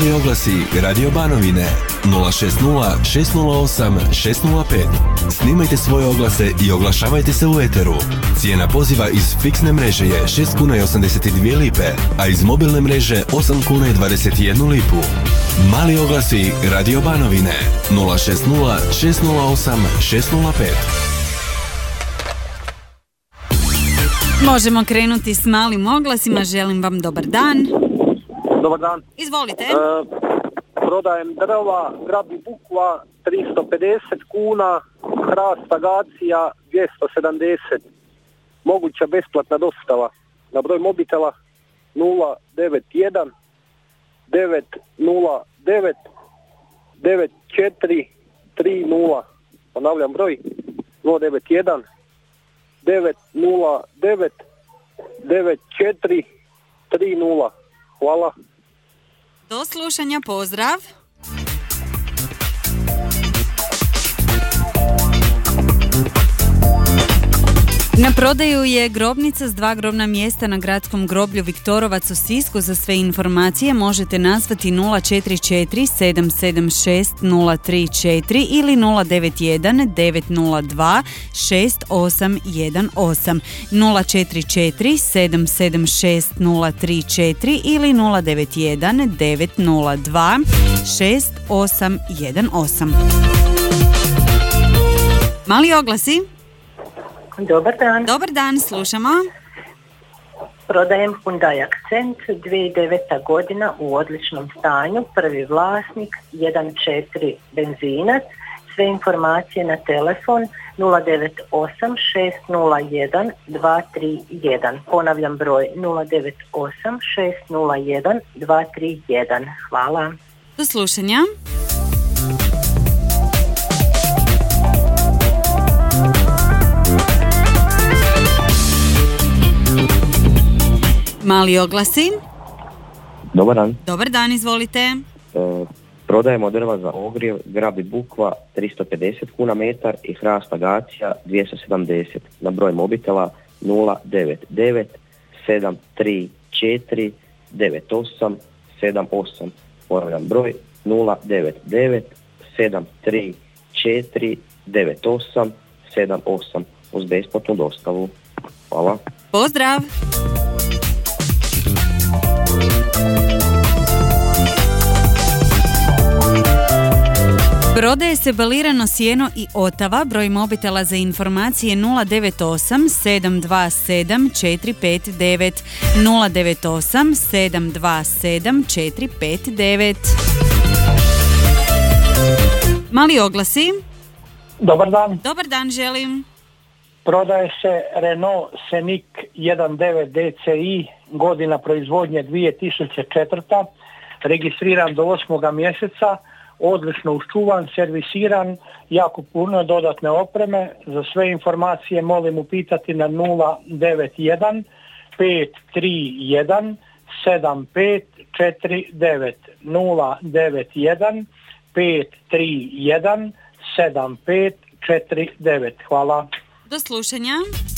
Mali oglasi Radio Banovine 060 608 605. Snimajte svoje oglase i oglašavajte se u eteru. Cijena poziva iz fiksne mreže je 6 kuna i 82 lipe, a iz mobilne mreže 8 kuna i 21 lipu. Mali oglasi Radio Banovine 060 608 605. Možemo krenuti s malim oglasima. Želim vam dobar dan. Dobar dan. Izvolite. Prodajem drva, grab i bukva 350 kuna, hrast agacija 270. Moguća besplatna dostava. Na broj mobitela 091 909 9430. Ponavljam broj 091 909 9430. Hvala. Do slušanja, pozdrav. Na prodaju je grobnica s 2 grobna mjesta na gradskom groblju Viktorovac u Sisku. Za sve informacije možete nazvati 044 776 034 ili 091 902 6818. 044 776 034 ili 091 902 6818. Mali oglasi. Dobar dan. Dobar dan, slušamo. Prodajem Hyundai Accent, 2009. godina u odličnom stanju, prvi vlasnik, 1.4 benzinac, sve informacije na telefon 098 601 231. Ponavljam broj 098 601 231. Hvala. Do slušanja. Mali oglasi. Dobar dan. Dobar dan, izvolite. Prodajemo drva za ogrjev, grab i bukva 350 kuna metar i hrast agacija 270. Na broj mobitela 099 734 9878. Ponavljam broj 099 734 9878 uz besplatnu dostavu. Hvala. Pozdrav. Prodaje se balirano sjeno i otava. Broj mobitela za informacije 098 727 459 098 727 459. Mali oglasi. Dobar dan. Dobar dan, želim. Prodaje se Renault Scenic 1.9 DCI, godina proizvodnje 2004. Registriran do 8. mjeseca. Odlično uščuvan, servisiran, jako puno dodatne opreme. Za sve informacije molim upitati na 091 531 7549. 091 531 7549. Hvala. Do slušanja.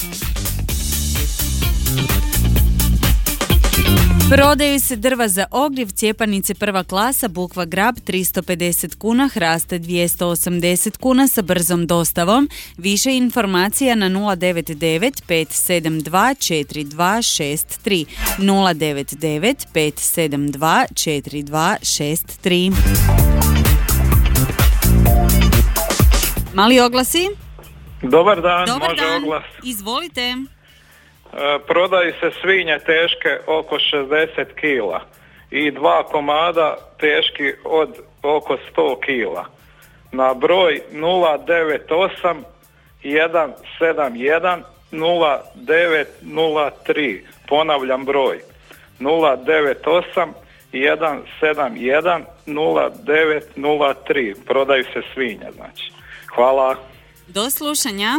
Prodaju se drva za ogrjev, cijepanice prva klasa, bukva grab 350 kuna, hraste 280 kuna sa brzom dostavom. Više informacija na 099 572 4263. 099 572 4263. Mali oglasi. Dobar dan, Dobar može dan. oglas. Izvolite. Prodaju se svinje teške oko 60 kila i 2 komada teški od oko 100 kila. Na broj 098 171 0903. Ponavljam broj 098 171 0903. Prodaju se svinje, znači. Hvala. Do slušanja.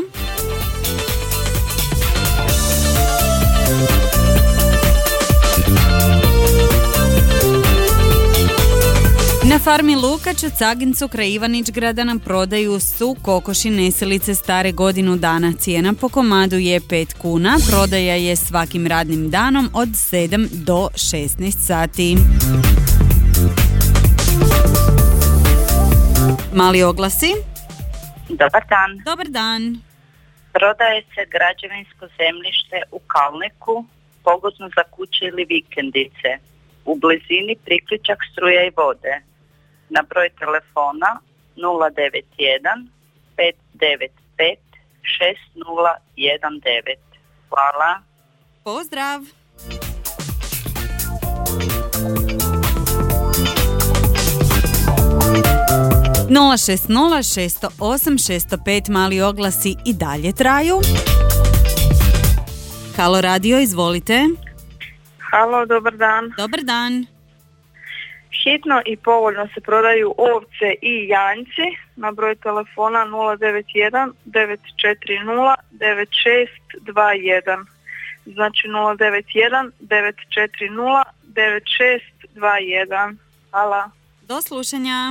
Na farmi Lukač u Cagincu kraj Ivanić-grada na prodaju su kokoši neselice stare godinu dana. Cijena po komadu je 5 kuna. Prodaja je svakim radnim danom od 7 do 16 sati. Mali oglasi. Dobar dan. Dobar dan. Prodaje se građevinsko zemljište u Kalniku, pogodno za kuće ili vikendice. U blizini priključak struje i vode. Na broj telefona 091 595 6019. Hvala. Pozdrav. Nula 608-605 mali oglasi i dalje traju. Halo radio, izvolite. Halo, dobar dan. Dobar dan. Hitno i povoljno se prodaju ovce i janjci na broj telefona 091 940 9621. Znači 091 940 9621. Hvala. Do slušanja.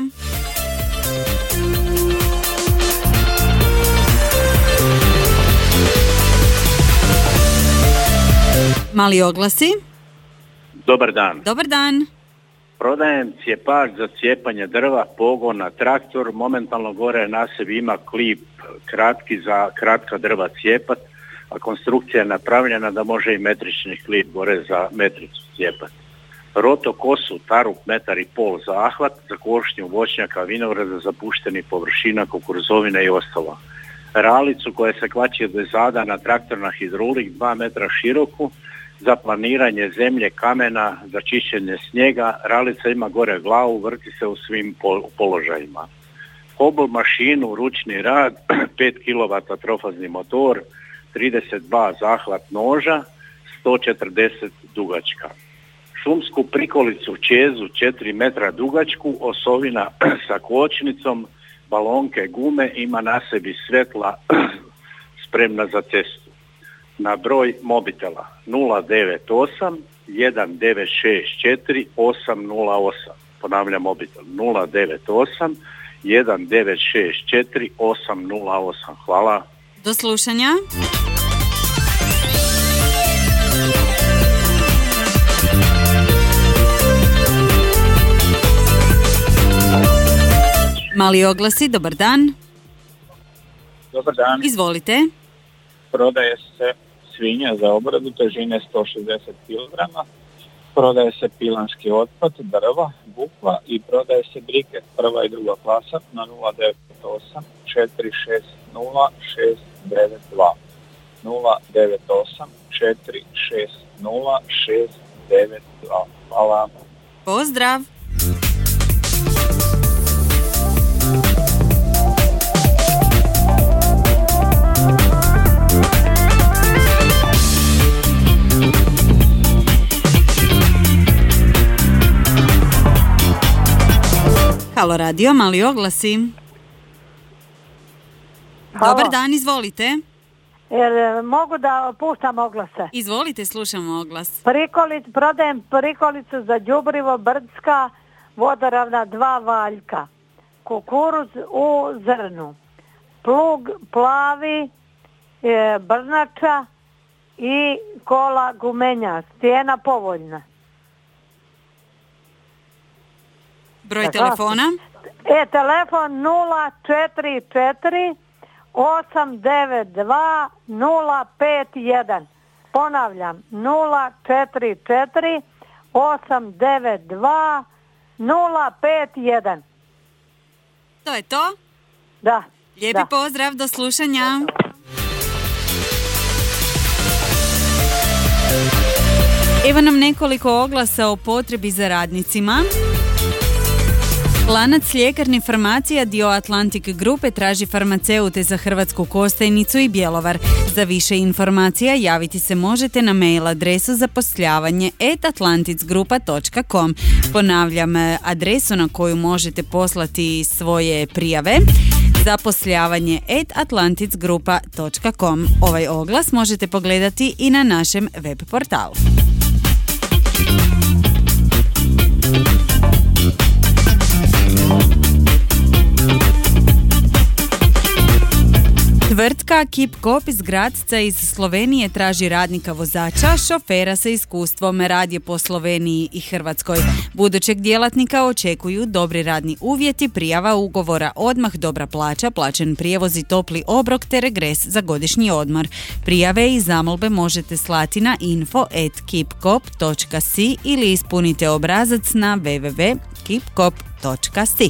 Mali oglasi. Dobar dan. Dobar dan. Prodajem cijepač za cijepanje drva, pogon na traktor. Momentalno gore na sebi ima klip kratki za kratka drva cijepat, a konstrukcija je napravljena da može i metrični klip gore za metricu cijepat. Roto kosu, tarup, 1,5 m zahvat za košnju voćnjaka, vinograda, zapuštenih površina, kukuruzovine i ostalo. Ralicu koja se kvači do zada na traktor na hidrolik, 2 metra široku, za planiranje zemlje, kamena, za čišćenje snijega. Ralica ima gore glavu, vrti se u svim položajima. Hobl mašinu, ručni rad, 5 kW trofazni motor, 32 zahvat noža, 140 dugačka. Šumsku prikolicu čezu 4 metra dugačku, osovina sa kočnicom, balonke gume, ima na sebi svjetla spremna za cestu. Na broj mobitela 098 1964 808. Ponavljam mobitel 098 1964 808. Hvala. Do slušanja. Mali oglasi, dobar dan. Dobar dan. Izvolite. Prodaje se svinja za obradu težine 160 kg. Prodaje se pilanski otpad, drva, bukva i prodaje se briket prva i druga klasa na 098 460 692. 098 460 692. Hvala. Pozdrav. Halo radio, mali oglasi. Halo. Dobar dan, izvolite. Jer mogu da puštam oglase? Izvolite, slušamo oglas. Prodajem prikolicu za đubrivo Brdska, vodoravna 2 valjka. Kukuruz u zrnu. Plug plavi, brnača i kola gumenja. Cijena povoljna. Broj telefona? Telefon 044 892 051. Ponavljam, 044 892 051. To je to? Da. Lijepi pozdrav, do slušanja. Evo nam nekoliko oglasa o potrebi za radnicima. Lanac ljekarni farmacija dio Atlantic grupe traži farmaceute za Hrvatsku Kostajnicu i Bjelovar. Za više informacija javiti se možete na mail adresu zaposljavanje@atlanticgrupa.com. Ponavljam adresu na koju možete poslati svoje prijave: zaposljavanje@atlanticgrupa.com. Ovaj oglas možete pogledati i na našem web portalu. Tvrtka Tvrtka Kip-Kop iz Gradca iz Slovenije traži radnika vozača, šofera sa iskustvom, rad je po Sloveniji i Hrvatskoj. Budućeg djelatnika očekuju dobri radni uvjeti, prijava ugovora odmah, dobra plaća, plaćen prijevoz i topli obrok te regres za godišnji odmor. Prijave i zamolbe možete slati na info@kipkop.si ili ispunite obrazac na www.kipkop.si.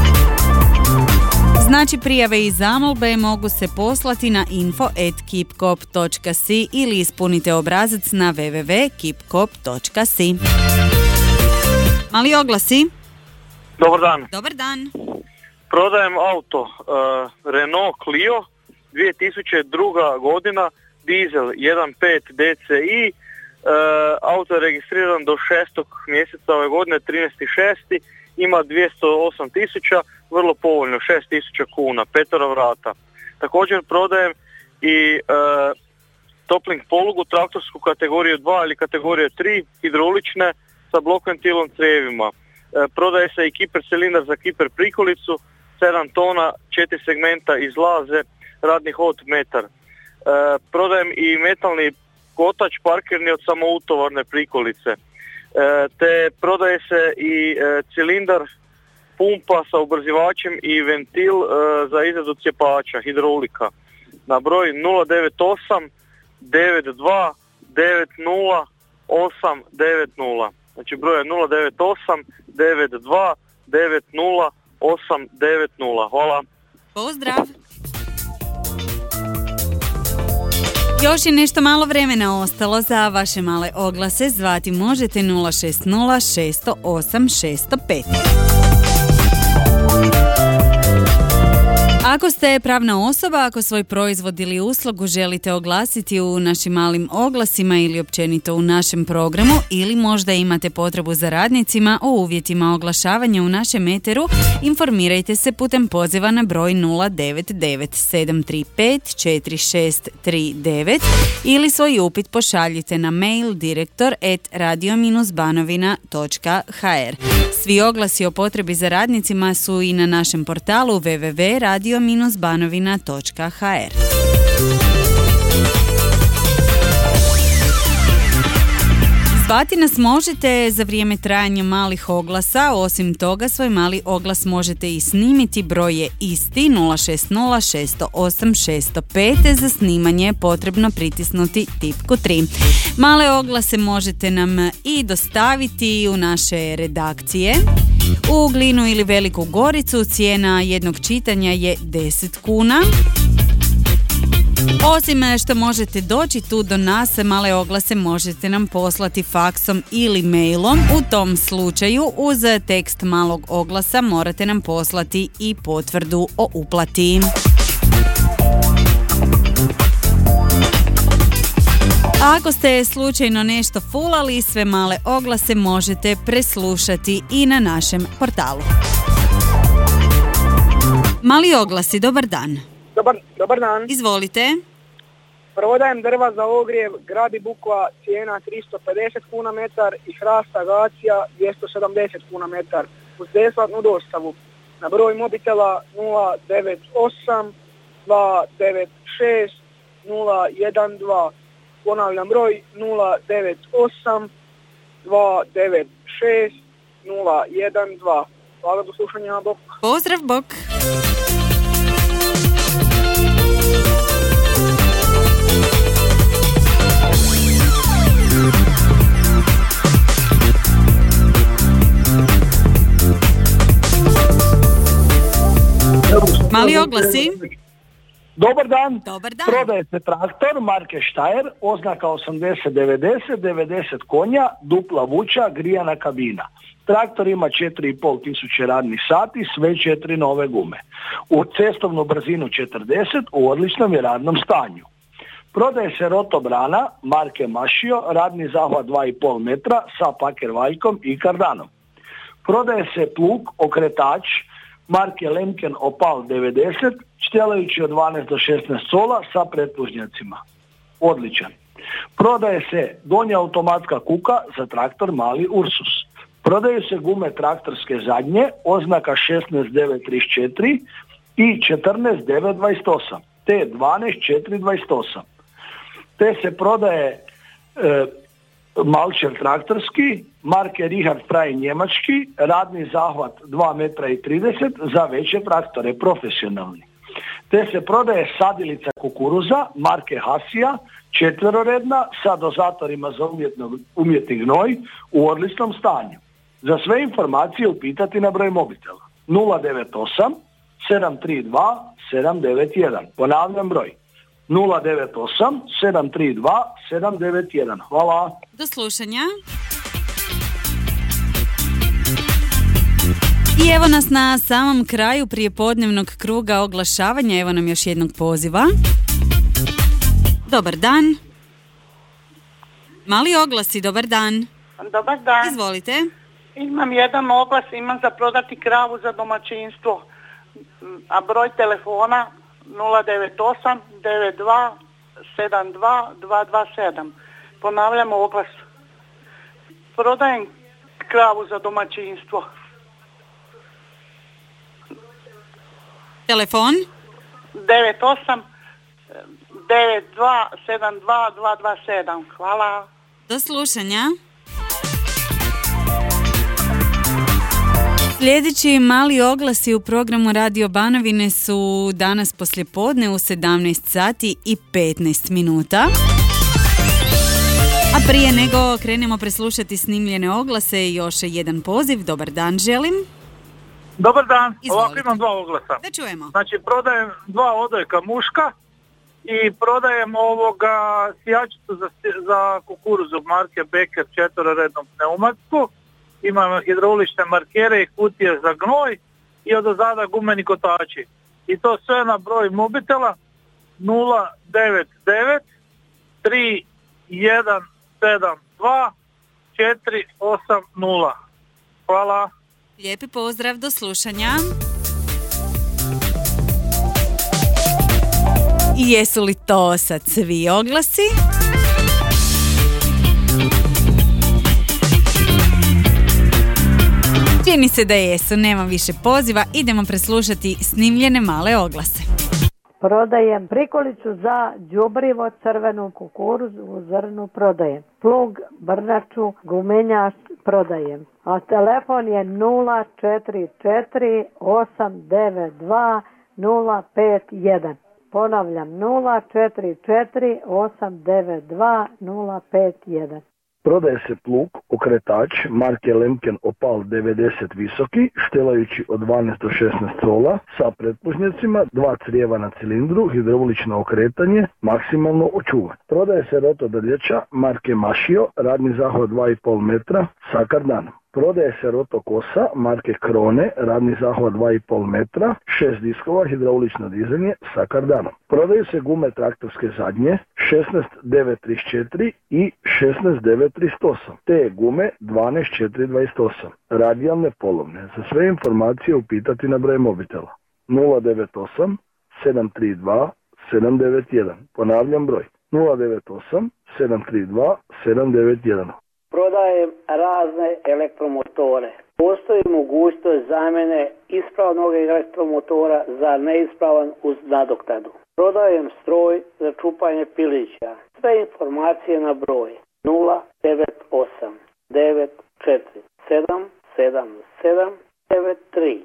Znači, prijave i zamolbe mogu se poslati na info@kipkop.si ili ispunite obrazac na www.kipkop.si. Mali oglasi. Dobar dan. Dobar dan. Prodajem auto Renault Clio 2002. godina, dizel 1.5 DCI, auto je registriran do 6. mjeseca ove godine, 13.6. Ima 208.000, vrlo povoljno, 6.000 kuna, 5 vrata. Također prodajem i topling polugu, traktorsku kategoriju 2 ili kategoriju 3, hidrolične sa blok ventilom crijevima. Prodaje se i kiper cilindar za kiper prikolicu, 7 tona, 4 segmenta izlaze, radni hod metar. Prodajem i metalni kotač parkirni od samoutovarne prikolice. Te prodaje se i cilindar pumpa sa ubrzivačem i ventil za izradu cjepača, hidrolika. Na broj 098 92 90 890. Znači broj je 098 92 90 890. Hvala. Pozdrav. Još je nešto malo vremena ostalo za vaše male oglase. Zvati možete 060 608 605. Ako ste pravna osoba, ako svoj proizvod ili uslugu želite oglasiti u našim malim oglasima ili općenito u našem programu, ili možda imate potrebu za radnicima o uvjetima oglašavanja u našem eteru, informirajte se putem poziva na broj 099 735 4639 ili svoj upit pošaljite na mail direktor@radio-banovina.hr. Svi oglasi o potrebi za radnicima su i na našem portalu www.radio-banovina.hr. Zvati nas možete za vrijeme trajanja malih oglasa. Osim toga, svoj mali oglas možete i snimiti. Broj je isti 060 608 605. Za snimanje je potrebno pritisnuti tipku 3. Male oglase možete nam i dostaviti u naše redakcije. U Glinu ili Veliku Goricu cijena jednog čitanja je 10 kuna. Osim što možete doći tu do nas, male oglase možete nam poslati faksom ili mailom. U tom slučaju uz tekst malog oglasa morate nam poslati i potvrdu o uplati. Ako ste slučajno nešto fulali, sve male oglase možete preslušati i na našem portalu. Mali oglasi, dobar dan. Dobar dan. Izvolite. Prodajem drva za ogrjev, grad i Bukva, cijena 350 kuna metar i hrasta agacija 270 kuna metar uz besplatnu dostavu. Na broj mobitela 098 296 012. Ponavljam broj 098 296 012. Hvala, do slušanja, bok. Pozdrav, bok. Mali oglasi. Dobar dan. Dobar dan. Prodaje se traktor marke Steyr, oznaka 8090, 90 konja, dupla vuča, grijana kabina. Traktor ima 4.5 tisuće radnih sati, sve 4 nove gume. U cestovnu brzinu 40, u odličnom je radnom stanju. Prodaje se rotobrana marke Mašio, radni zahvat 2,5 metra sa paker valjkom i kardanom. Prodaje se plug okretač marke Lemken Opal 90, štjelajući od 12 do 16 sola sa pretplužnjacima. Odličan. Prodaje se donja automatska kuka za traktor mali Ursus. Prodaju se gume traktorske zadnje, oznaka 16934 i 14928. T12428. Te se prodaje malčer traktorski, marke Richard Frey njemački, radni zahvat 2,30 m za veće traktore, profesionalni. Te se prodaje sadilica kukuruza, marke Hasija, četveroredna sa dozatorima za umjetni gnoj u odličnom stanju. Za sve informacije upitati na broj mobitela 098 732 791. Ponavljam broj 098 732 791. Hvala. Do slušanja. I evo nas na samom kraju prijepodnevnog kruga oglašavanja. Evo nam još jednog poziva. Dobar dan. Mali oglasi, dobar dan. Dobar dan. Izvolite. Imam jedan oglas, imam za prodati kravu za domaćinstvo, a broj telefona 098 92 72 227. Ponavljam oglas. Prodajem kravu za domaćinstvo. Telefon? 98 92 72 227. Hvala. Do slušanja. Sljedeći mali oglasi u programu Radio Banovine su danas poslijepodne u 17 sati i 15 minuta. A prije nego krenemo preslušati snimljene oglase i još jedan poziv. Dobar dan želim. Dobar dan, Izvolite. ovako imam dva oglasa. Da čujemo. Znači prodajem dva odojka muška i prodajem sijačicu za kukuruzu marke Becker četverorednu pneumatsku. Imam hidraulične markere i kutije za gnoj i odozada gumeni kotači. I to sve na broj mobitela 099 3172 480. Hvala. Lijepi pozdrav, do slušanja. I jesu li to sad svi oglasi? Čini se da jesu, nema više poziva, idemo preslušati snimljene male oglase. Prodajem prikolicu za đubrivo, crvenu kukuruzu, zrnu prodajem. Plug, brnaču, gumenjač prodajem. A telefon je 044 892 051. Ponavljam 044 892 051. Prodaje se plug, okretač, marke Lemken Opal 90 visoki, štelajući od 12 do 16 cola, sa pretplužnjacima, 2 crijeva na cilindru, hidraulično okretanje, maksimalno očuvan. Prodaje se rotodrljača, marke Mašio, radni zahvat 2,5 metra, sa kardanom. Prodaje se rotokosa, marke Krone, radni zahvat 2,5 metra, 6 diskova, hidraulično dizanje sa kardanom. Prodaju se gume traktorske zadnje, 16.934 i 16.938, te gume 12.428, radijalne polovne. Za sve informacije upitati na broj mobitela 098 732 791. Ponavljam broj 098 732 791. Prodajem razne elektromotore. Postoji mogućnost zamjene ispravnog elektromotora za neispravan uz nadoknadu. Prodajem stroj za čupanje pilića. Sve informacije na broj 098 94 777 93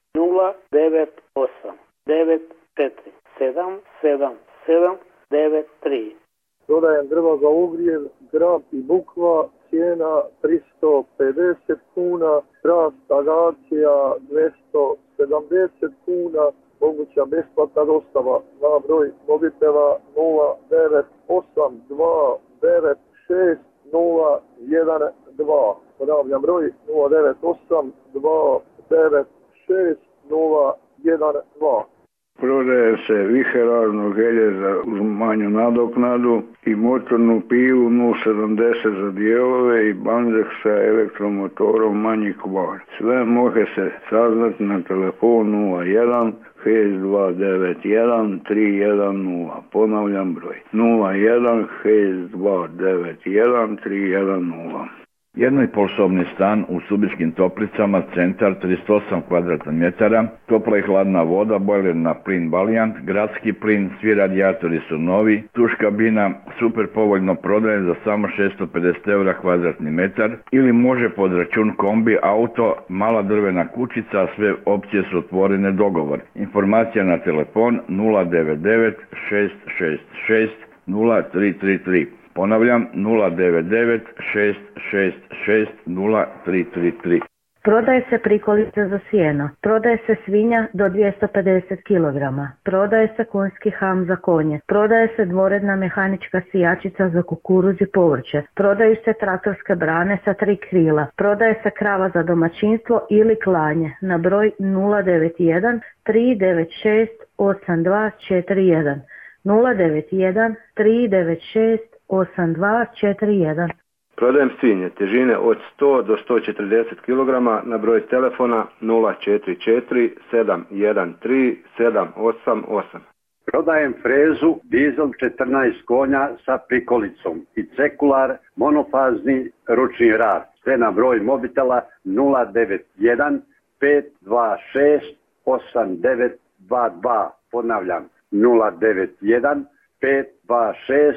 098 94 777 93. Prodajem drva za ogrjev, grab i bukva, cijena 350 kuna, rast agacija 270 kuna, moguća besplatna dostava na broj mobitela 0982960012. Ponavljam broj 0982960012. Prodaje se viheražno gelje za manju nadoknadu i motornu pilu 070 za dijelove i banzek sa elektromotorom manji kvar. Sve može se saznati na telefon 01 6291 310. Ponavljam broj 01 6291 310. 1,5-sobni stan u Subičkim Toplicama, centar 38 kvadratnih metara, topla i hladna voda, bojler na plin Valijant, gradski plin, svi radijatori su novi, tuš kabina, super povoljno prodaje za samo 650 eura kvadratni metar ili može pod račun kombi, auto, mala drvena kućica, sve opcije su otvorene, dogovor. Informacija na telefon 099 666 0333. Ponavljam, 099 666 0333. Prodaje se prikolica za sijeno, prodaje se svinja do 250 kg, prodaje se konjski ham za konje, prodaje se dvoredna mehanička sijačica za kukuruz i povrće, prodaju se traktorske brane sa 3 krila, prodaje se krava za domaćinstvo ili klanje na broj 091 396 8241. 091 396 8241. Prodajem svinje težine od 100 do 140 kg na broj telefona 044 713 788. Prodajem frezu dizel 14 konja sa prikolicom i cekular monofazni ručni rad. Sve na broj mobitela 091 526 8922. Ponavljam 091 526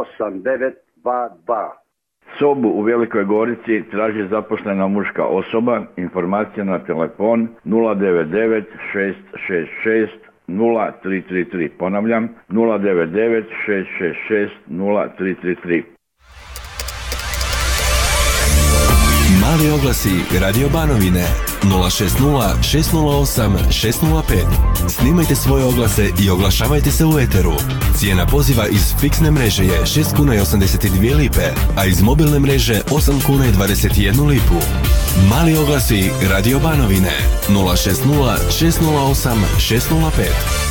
8922. Sobu u Velikoj Gorici traži zaposlena muška osoba. Informacija na telefon 099 666 0333. Ponavljam 099 666 0333. Mali oglasi Radio Banovine 060 608 605. Snimajte svoje oglase i oglašavajte se u eteru. Cijena poziva iz fiksne mreže je 6 kuna i 82 lipe, a iz mobilne mreže 8 kuna i 21 lipu. Mali oglasi Radio Banovine 060 608 605.